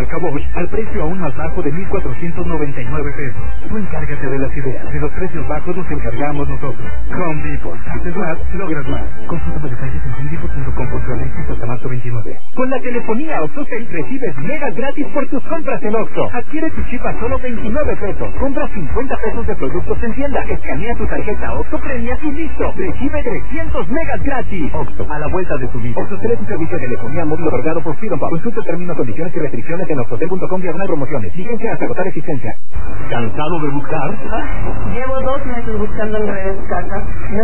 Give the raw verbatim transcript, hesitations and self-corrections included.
marca Bosch al precio aún más bajo de mil cuatrocientos noventa y nueve pesos. Tú encárgate de las ideas. De los precios bajos nos encargamos nosotros. Home Depot. Haces más, logras más. Consulta más detalles en home depot punto com punto m x hasta marzo veintinueve. Con la telefonía OxxoCell recibes megas gratis por tus compras en Oxxo. Adquiere tu chip a solo veintinueve pesos. Compra cincuenta pesos de productos en tienda. Escanea tu tarjeta Oxxo Premia y listo. Recibe trescientos megas gratis. Oxxo, a la vuelta de tu vida. OxxoCell es un servicio de telefonía móvil otorgado por Freedom Pub. Consulta términos, condiciones y restricciones en oxxotel punto com diagonal promociones. Vigencia hasta agotar existencia. ¿Cansado de buscar? Ah, llevo dos meses buscando en redes casa.